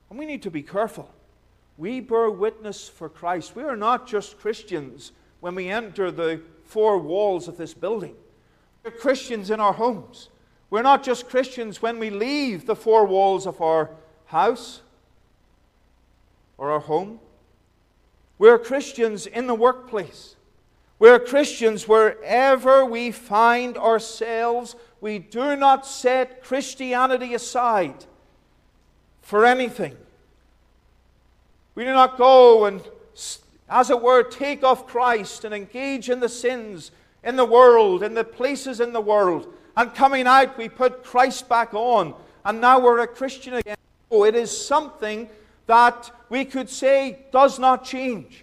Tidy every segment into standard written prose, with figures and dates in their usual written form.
And we need to be careful. We bear witness for Christ. We are not just Christians when we enter the four walls of this building. We're Christians in our homes. We're not just Christians when we leave the four walls of our house or our home. We're Christians in the workplace. We're Christians wherever we find ourselves. We do not set Christianity aside for anything. We do not go and, as it were, take off Christ and engage in the sins in the world, in the places in the world. And coming out, we put Christ back on. And now we're a Christian again. Oh, it is something that we could say does not change.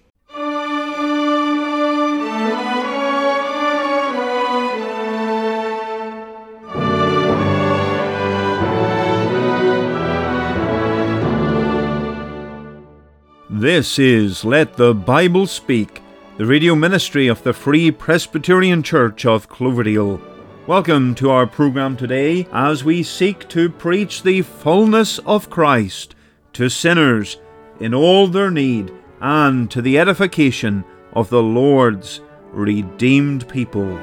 This is Let the Bible Speak, the radio ministry of the Free Presbyterian Church of Cloverdale. Welcome to our program today as we seek to preach the fullness of Christ to sinners in all their need and to the edification of the Lord's redeemed people.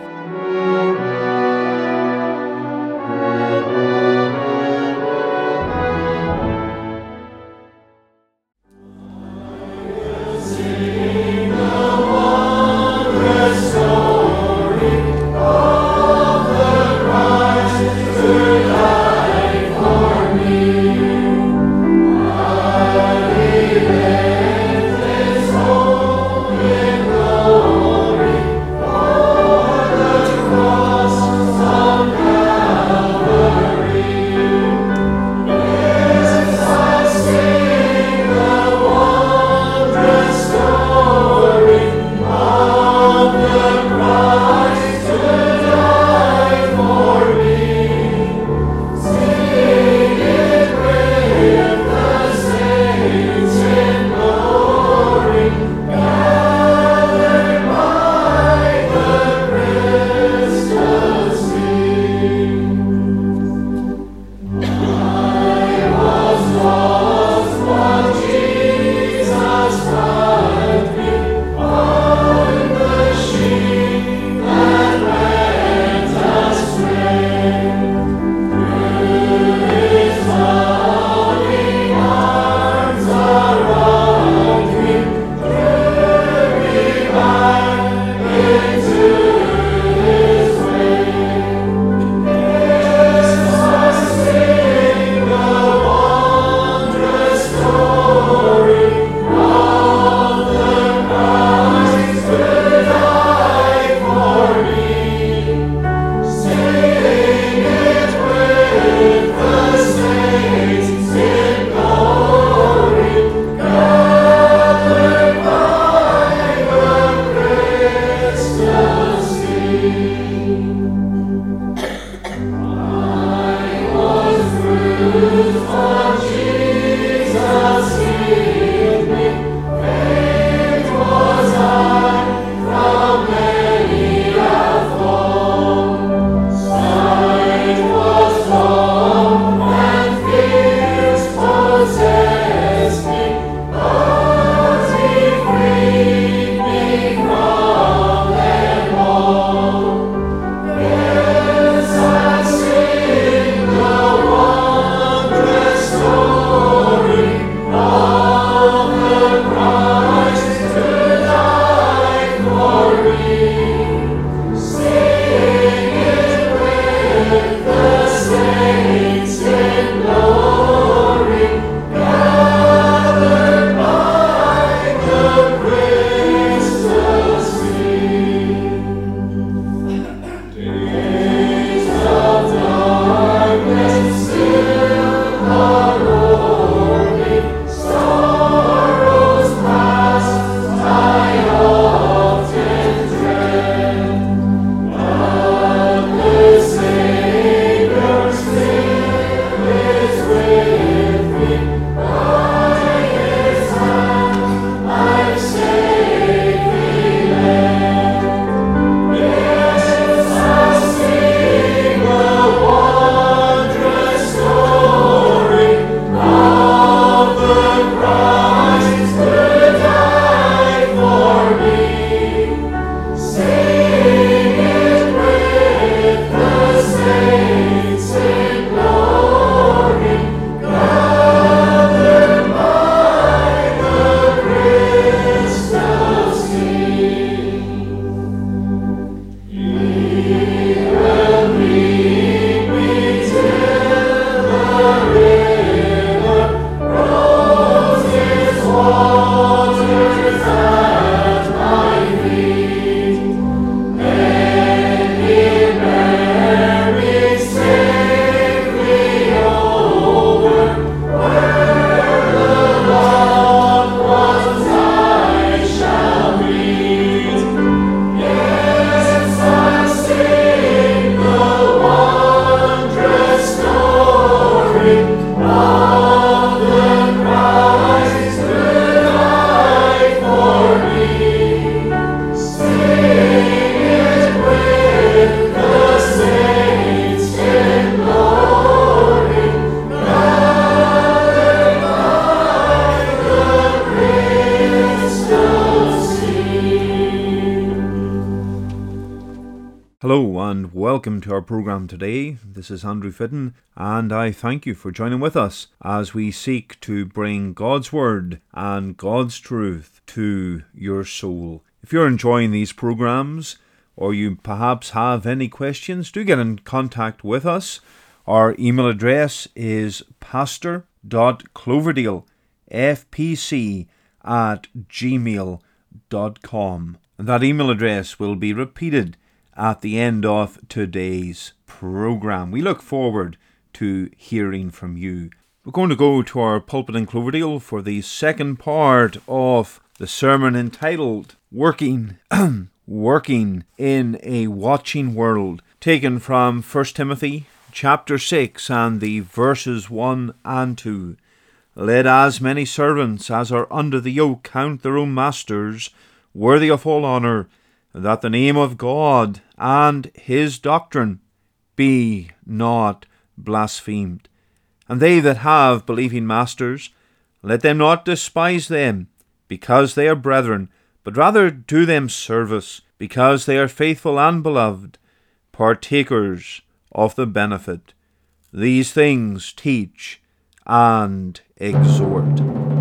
Hello and welcome to our program today. This is Andrew Fitton, and I thank you for joining with us as we seek to bring God's Word and God's truth to your soul. If you're enjoying these programs, or you perhaps have any questions, do get in contact with us. Our email address is pastor.cloverdalefpc@gmail.com. And that email address will be repeated at the end of today's program. We look forward to hearing from you. We're going to go to our pulpit in Cloverdale for the second part of the sermon entitled Working in a Watching World, taken from 1 Timothy chapter 6 and the verses 1 and 2. Let as many servants as are under the yoke count their own masters worthy of all honour, that the name of God and his doctrine be not blasphemed. And they that have believing masters, let them not despise them, because they are brethren, but rather do them service, because they are faithful and beloved, partakers of the benefit. These things teach and exhort.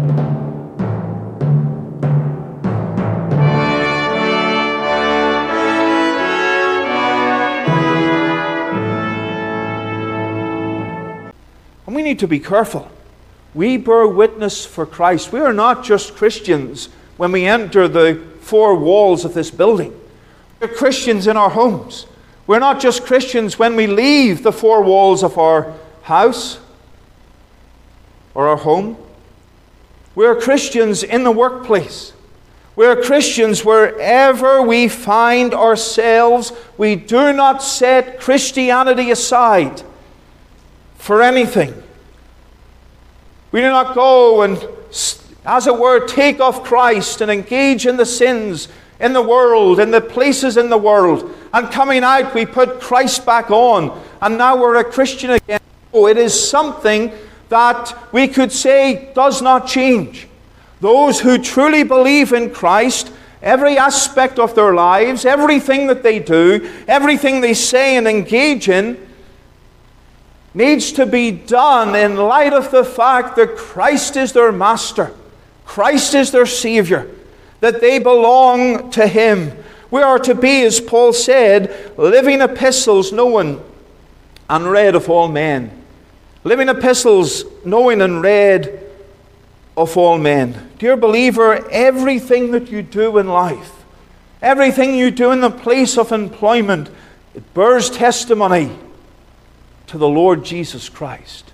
And we need to be careful. We bear witness for Christ. We are not just Christians when we enter the four walls of this building. We're Christians in our homes. We're not just Christians when we leave the four walls of our house or our home. We're Christians in the workplace. We're Christians wherever we find ourselves. We do not set Christianity aside for anything. We do not go and, as it were, take off Christ and engage in the sins in the world, in the places in the world. And coming out, we put Christ back on, and now we're a Christian again. Oh, it is something that we could say does not change. Those who truly believe in Christ, every aspect of their lives, everything that they do, everything they say and engage in, needs to be done in light of the fact that Christ is their master, Christ is their Savior, that they belong to Him. We are to be, as Paul said, living epistles known and read of all men. Living epistles known and read of all men. Dear believer, everything that you do in life, everything you do in the place of employment, it bears testimony to the Lord Jesus Christ.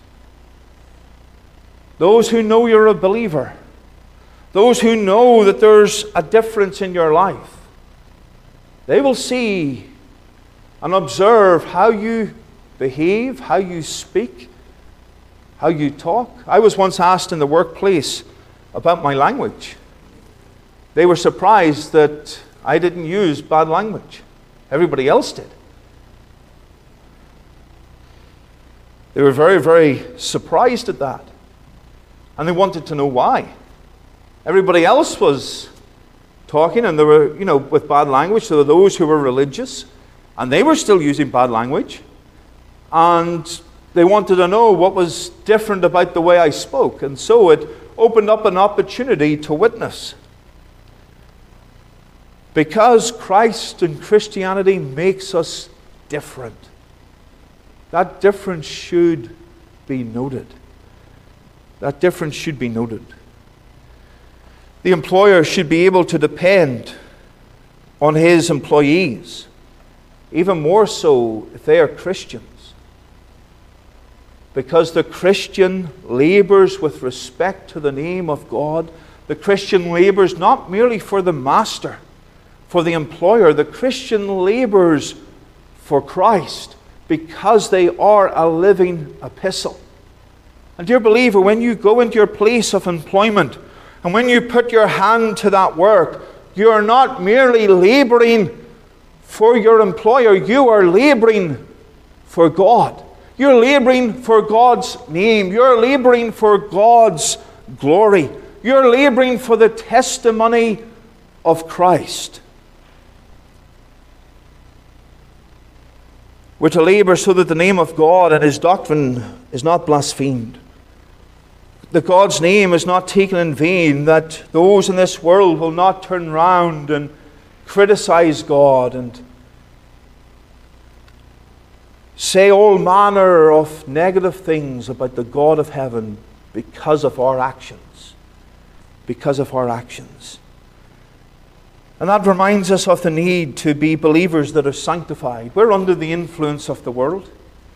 Those who know you're a believer, those who know that there's a difference in your life, they will see and observe how you behave, how you speak, how you talk. I was once asked in the workplace about my language. They were surprised that I didn't use bad language. Everybody else did. They were very, very surprised at that. And they wanted to know why. Everybody else was talking, and there were, with bad language. There were those who were religious, and they were still using bad language. And they wanted to know what was different about the way I spoke. And so it opened up an opportunity to witness. Because Christ and Christianity makes us different. That difference should be noted. That difference should be noted. The employer should be able to depend on his employees, even more so if they are Christians. Because the Christian labors with respect to the name of God. The Christian labors not merely for the master, for the employer. The Christian labors for Christ, because they are a living epistle. And dear believer, when you go into your place of employment, and when you put your hand to that work, you are not merely laboring for your employer, you are laboring for God. You're laboring for God's name. You're laboring for God's glory. You're laboring for the testimony of Christ. We're to labor so that the name of God and His doctrine is not blasphemed. That God's name is not taken in vain, that those in this world will not turn round and criticize God and say all manner of negative things about the God of heaven because of our actions. Because of our actions. And that reminds us of the need to be believers that are sanctified. We're under the influence of the world.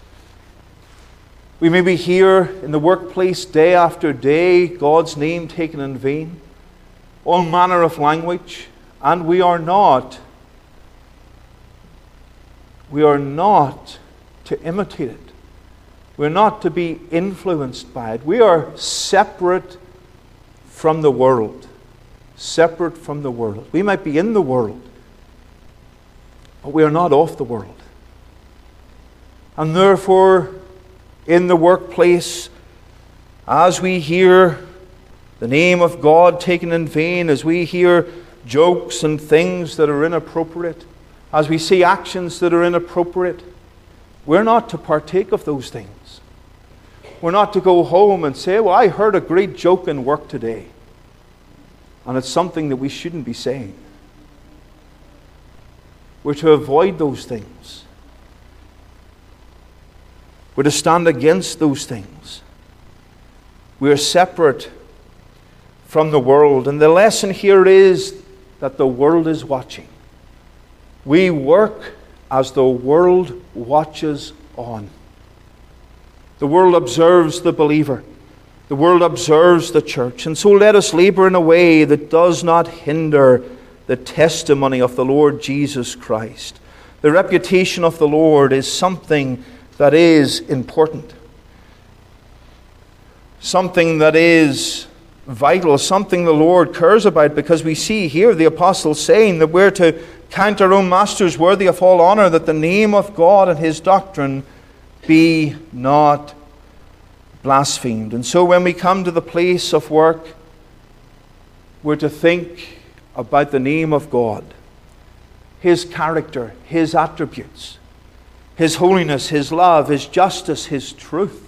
We may be here in the workplace day after day, God's name taken in vain, all manner of language, and we are not to imitate it. We're not to be influenced by it. We are separate from the world. Separate from the world. We might be in the world, but we are not of the world. And therefore, in the workplace, as we hear the name of God taken in vain, as we hear jokes and things that are inappropriate, as we see actions that are inappropriate, we're not to partake of those things. We're not to go home and say, well, I heard a great joke in work today. And it's something that we shouldn't be saying. We're to avoid those things. We're to stand against those things. We are separate from the world. And the lesson here is that the world is watching. We work as the world watches on. The world observes the believer. The world observes the church. And so let us labor in a way that does not hinder the testimony of the Lord Jesus Christ. The reputation of the Lord is something that is important. Something that is vital. Something the Lord cares about, because we see here the apostle saying that we're to count our own masters worthy of all honor, that the name of God and His doctrine be not blasphemed. And so when we come to the place of work, we're to think about the name of God, His character, His attributes, His holiness, His love, His justice, His truth.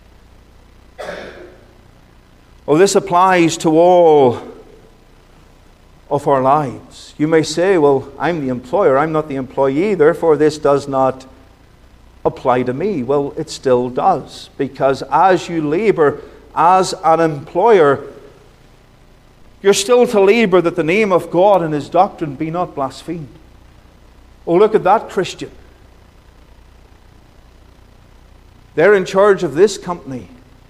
Oh, this applies to all of our lives. You may say, well, I'm the employer, I'm not the employee, therefore this does not apply to me. Well, it still does, because as you labor as an employer, you're still to labor that the name of God and His doctrine be not blasphemed. Oh, look at that Christian. They're in charge of this company,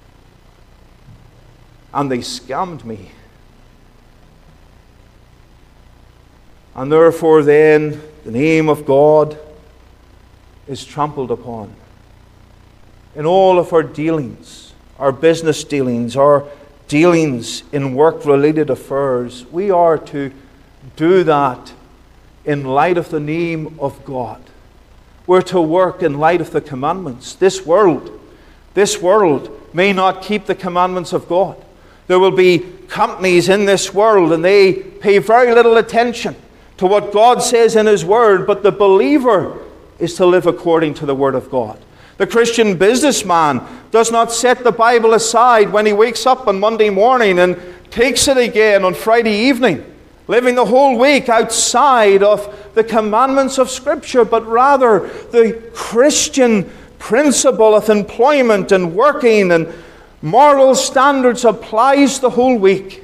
and they scammed me. And therefore then, the name of God is trampled upon. In all of our dealings, our business dealings, our dealings in work-related affairs, we are to do that in light of the name of God. We're to work in light of the commandments. This world may not keep the commandments of God. There will be companies in this world, and they pay very little attention to what God says in His Word, but the believer is to live according to the Word of God. The Christian businessman does not set the Bible aside when he wakes up on Monday morning and takes it again on Friday evening, living the whole week outside of the commandments of Scripture, but rather the Christian principle of employment and working and moral standards applies the whole week.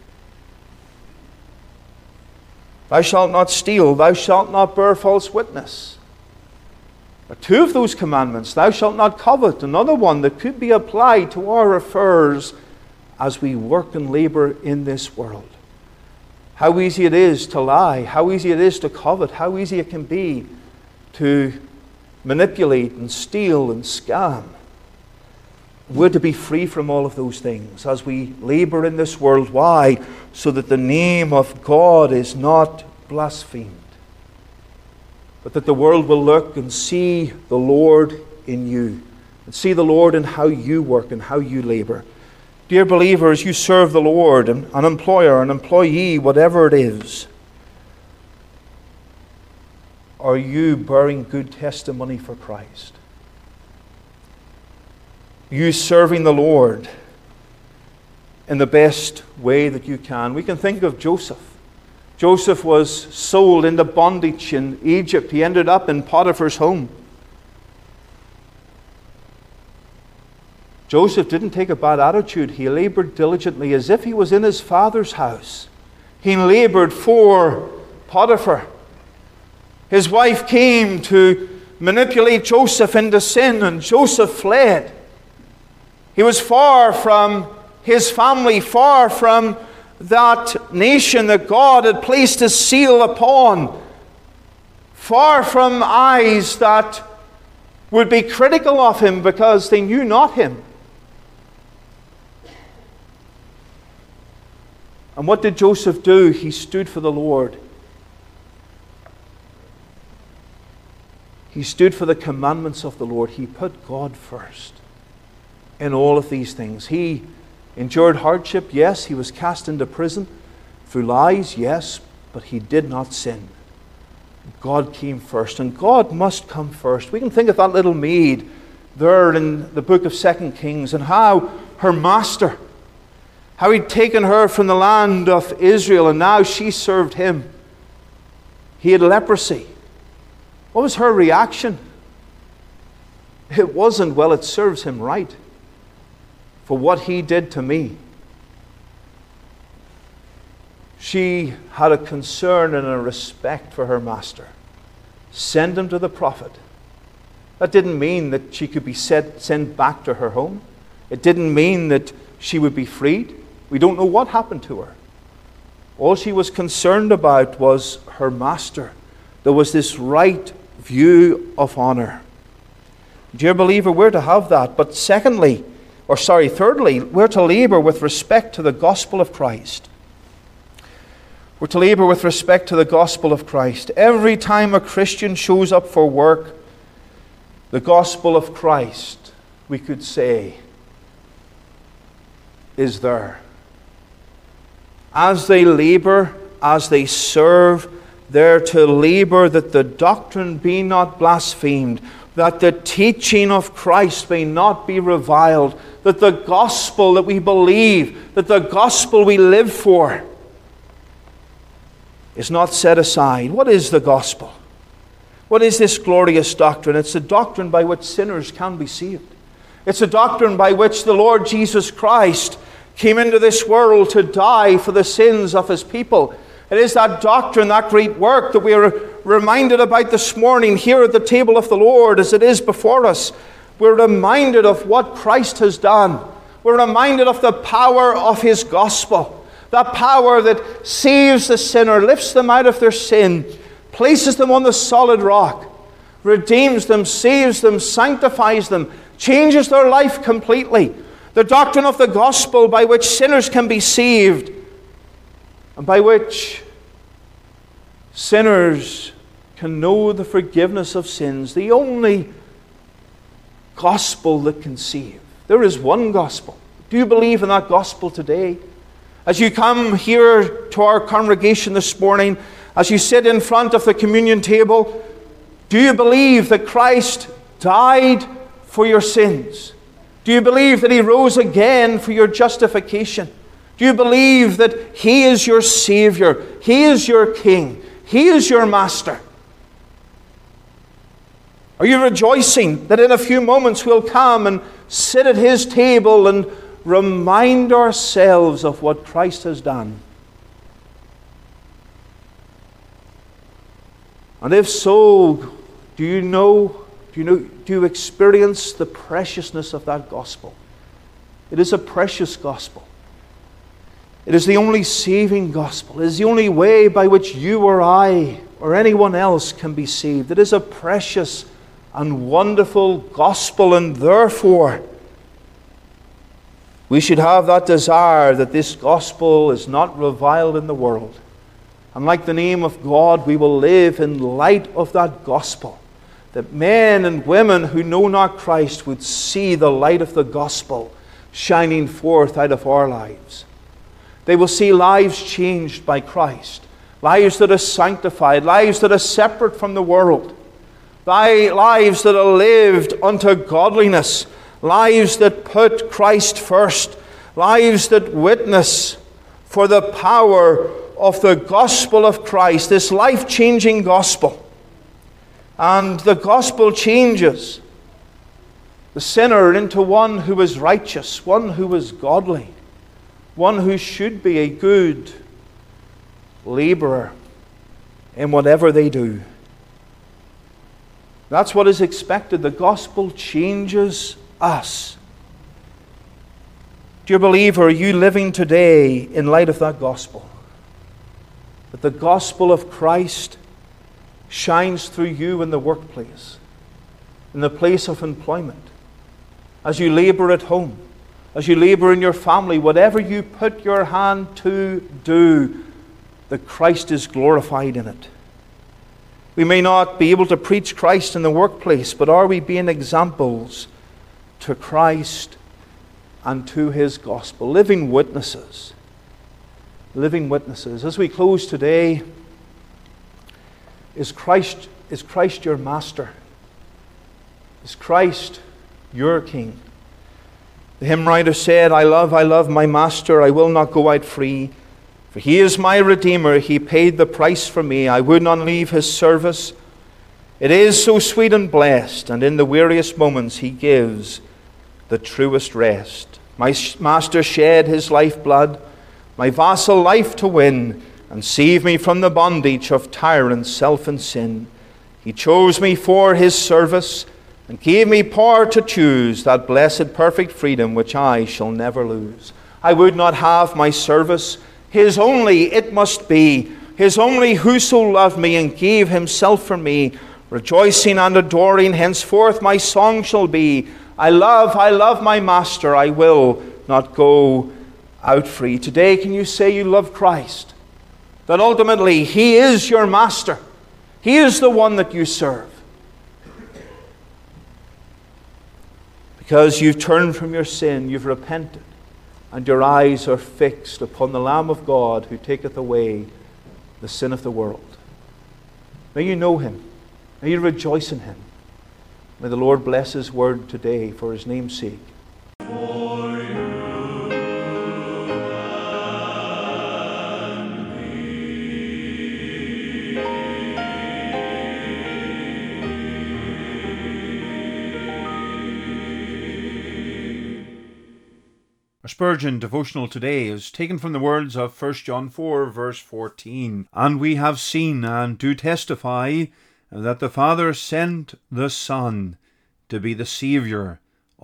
Thou shalt not steal, thou shalt not bear false witness. But two of those commandments, thou shalt not covet, another one that could be applied to our affairs as we work and labor in this world. How easy it is to lie, how easy it is to covet, how easy it can be to manipulate and steal and scam. We're to be free from all of those things as we labor in this world. Why? So that the name of God is not blasphemed, but that the world will look and see the Lord in you, and see the Lord in how you work and how you labor. Dear believers, you serve the Lord, an employer, an employee, whatever it is. are you bearing good testimony for Christ? Are you serving the Lord in the best way that you can? We can think of Joseph. Joseph was sold into bondage in Egypt. He ended up in Potiphar's home. Joseph didn't take a bad attitude. He labored diligently as if he was in his father's house. He labored for Potiphar. His wife came to manipulate Joseph into sin, and Joseph fled. He was far from his family, far from that nation that God had placed His seal upon, far from eyes that would be critical of him because they knew not him. And what did Joseph do? He stood for the Lord. He stood for the commandments of the Lord. He put God first in all of these things. He endured hardship, yes. He was cast into prison through lies, yes. But he did not sin. God came first, and God must come first. We can think of that little maid there in the book of 2 Kings, and how her master, how he'd taken her from the land of Israel, and now she served him. He had leprosy. What was her reaction? It wasn't, well, it serves him right for what he did to me. She had a concern and a respect for her master. Send him to the prophet. That didn't mean that she could be sent back to her home. It didn't mean that she would be freed. We don't know what happened to her. All she was concerned about was her master. There was this right view of honor. Dear believer, we're to have that. But thirdly, we're to labor with respect to the gospel of Christ. We're to labor with respect to the gospel of Christ. Every time a Christian shows up for work, the gospel of Christ, we could say, is there. As they labor, as they serve, they're to labor that the doctrine be not blasphemed, that the teaching of Christ may not be reviled, that the gospel that we believe, that the gospel we live for, is not set aside. What is the gospel? What is this glorious doctrine? It's a doctrine by which sinners can be saved. It's a doctrine by which the Lord Jesus Christ came into this world to die for the sins of His people. It is that doctrine, that great work that we are reminded about this morning here at the table of the Lord as it is before us. We're reminded of what Christ has done. We're reminded of the power of His gospel. That power that saves the sinner, lifts them out of their sin, places them on the solid rock, redeems them, saves them, sanctifies them, changes their life completely. The doctrine of the gospel by which sinners can be saved, and by which sinners can know the forgiveness of sins. The only gospel that can save. There is one gospel. Do you believe in that gospel today? As you come here to our congregation this morning, as you sit in front of the communion table, do you believe that Christ died for your sins? Do you believe that He rose again for your justification? Do you believe that He is your Savior? He is your King. He is your Master. Are you rejoicing that in a few moments we'll come and sit at His table and remind ourselves of what Christ has done? And if so, do you experience the preciousness of that gospel? It is a precious gospel. It is the only saving gospel. It is the only way by which you or I or anyone else can be saved. It is a precious and wonderful gospel, and therefore we should have that desire that this gospel is not reviled in the world. And like the name of God, we will live in light of that gospel, that men and women who know not Christ would see the light of the gospel shining forth out of our lives. They will see lives changed by Christ. lives that are sanctified, lives that are separate from the world, lives that are lived unto godliness, lives that put Christ first, lives that witness for the power of the gospel of Christ, this life-changing gospel. And the gospel changes the sinner into one who is righteous, one who is godly, one who should be a good laborer in whatever they do. That's what is expected. The gospel changes us. Dear believer, are you living today in light of that gospel? That the gospel of Christ shines through you in the workplace, in the place of employment, as you labor at home, as you labor in your family, whatever you put your hand to do, that Christ is glorified in it. We may not be able to preach Christ in the workplace, but are we being examples to Christ and to His gospel? Living witnesses. Living witnesses. As we close today, is Christ your master? Is Christ your king? The hymn writer said, I love my master, I will not go out free. For he is my Redeemer, he paid the price for me. I would not leave his service. It is so sweet and blessed, and in the weariest moments he gives the truest rest. My master shed his lifeblood, my vassal life to win, and save me from the bondage of tyrant self and sin. He chose me for his service, and gave me power to choose that blessed perfect freedom which I shall never lose. I would not have my service his only it must be, his only who so loved me and gave himself for me. Rejoicing and adoring henceforth my song shall be. I love my master, I will not go out free. Today, can you say you love Christ? That ultimately he is your master. He is the one that you serve. Because you've turned from your sin, you've repented, and your eyes are fixed upon the Lamb of God who taketh away the sin of the world. May you know him. May you rejoice in him. May the Lord bless his word today for his name's sake. Our Spurgeon devotional today is taken from the words of 1 John 4, verse 14. And we have seen and do testify that the Father sent the Son to be the Saviour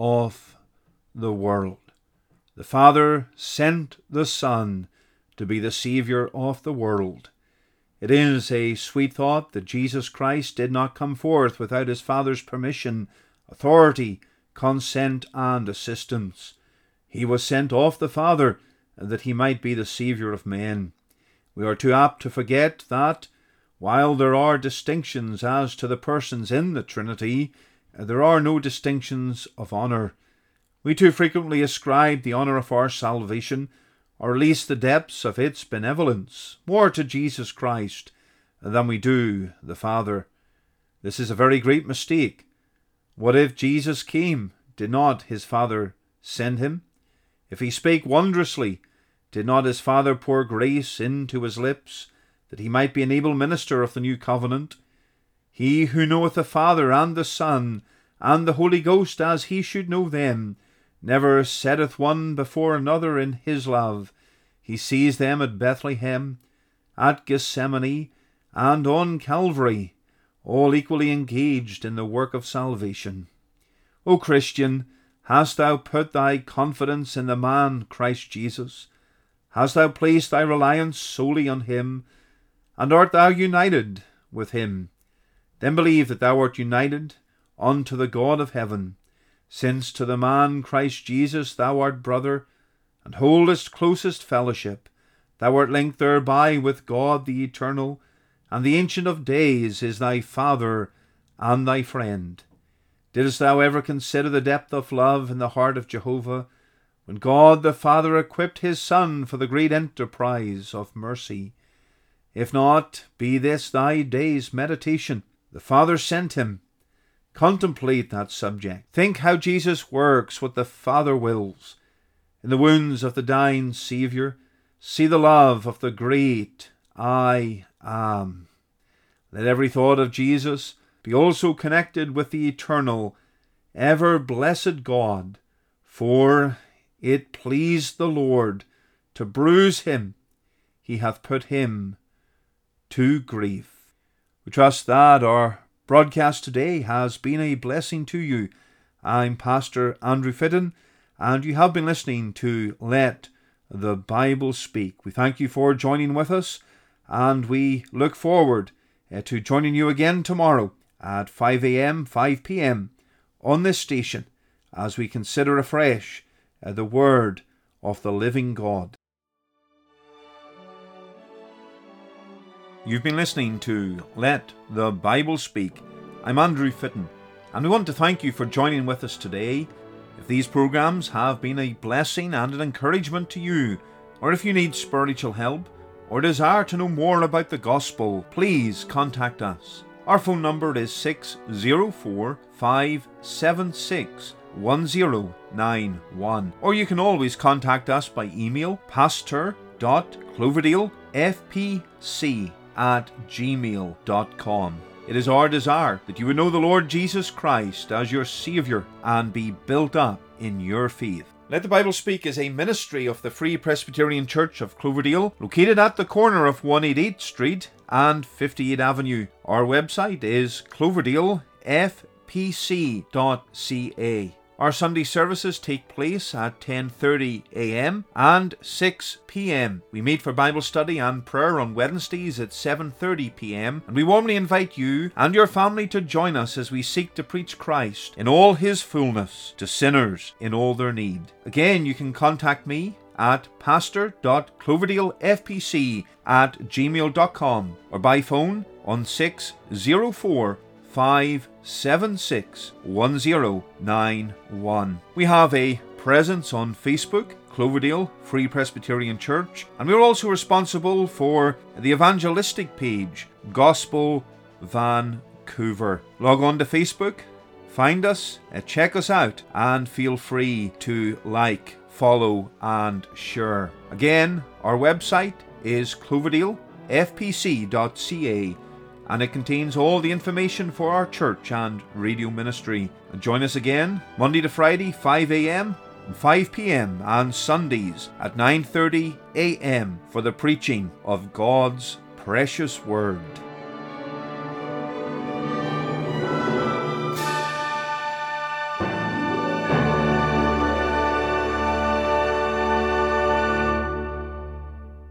of the world. The Father sent the Son to be the Saviour of the world. It is a sweet thought that Jesus Christ did not come forth without his Father's permission, authority, consent, and assistance. He was sent of the Father that he might be the Saviour of men. We are too apt to forget that, while there are distinctions as to the persons in the Trinity, there are no distinctions of honour. We too frequently ascribe the honour of our salvation, or at least the depths of its benevolence, more to Jesus Christ than we do the Father. This is a very great mistake. What if Jesus came? Did not his Father send him? If he spake wondrously, did not his Father pour grace into his lips, that he might be an able minister of the new covenant? He who knoweth the Father and the Son and the Holy Ghost as he should know them, never setteth one before another in his love. He sees them at Bethlehem, at Gethsemane, and on Calvary, all equally engaged in the work of salvation. O Christian, hast thou put thy confidence in the man Christ Jesus? Hast thou placed thy reliance solely on him? And art thou united with him? Then believe that thou art united unto the God of heaven, since to the man Christ Jesus thou art brother, and holdest closest fellowship. Thou art linked thereby with God the Eternal, and the Ancient of Days is thy Father and thy friend. Didst thou ever consider the depth of love in the heart of Jehovah, when God the Father equipped his Son for the great enterprise of mercy? If not, be this thy day's meditation. The Father sent him. Contemplate that subject. Think how Jesus works what the Father wills. In the wounds of the dying Saviour, see the love of the great I Am. Let every thought of Jesus be also connected with the eternal, ever-blessed God, for it pleased the Lord to bruise him. He hath put him to grief. We trust that our broadcast today has been a blessing to you. I'm Pastor Andrew Fitton, and you have been listening to Let the Bible Speak. We thank you for joining with us, and we look forward to joining you again tomorrow at 5 a.m., 5 p.m. on this station as we consider afresh the Word of the living God. You've been listening to Let the Bible Speak. I'm Andrew Fitton, and we want to thank you for joining with us today. If these programs have been a blessing and an encouragement to you, or if you need spiritual help, or desire to know more about the gospel, please contact us. Our phone number is 604-576-1091, or you can always contact us by email, pastor.cloverdalefpc@gmail.com. It is our desire that you would know the Lord Jesus Christ as your Saviour and be built up in your faith. Let the Bible Speak is a ministry of the Free Presbyterian Church of Cloverdale, located at the corner of 188 Street and 58 Avenue. Our website is cloverdalefpc.ca. Our Sunday services take place at 10:30 a.m. and 6 p.m. We meet for Bible study and prayer on Wednesdays at 7:30 p.m. and we warmly invite you and your family to join us as we seek to preach Christ in all His fullness to sinners in all their need. Again, you can contact me at pastor.cloverdalefpc@gmail.com or by phone on 604-576-1091. We have a presence on Facebook, Cloverdale Free Presbyterian Church, and we're also responsible for the evangelistic page, Gospel Vancouver. Log on to Facebook, find us, check us out, and feel free to like, follow, and share. Again, our website is cloverdalefpc.ca, and it contains all the information for our church and radio ministry. And join us again Monday to Friday, 5 a.m. and 5 p.m. and Sundays at 9:30 a.m. for the preaching of God's precious Word.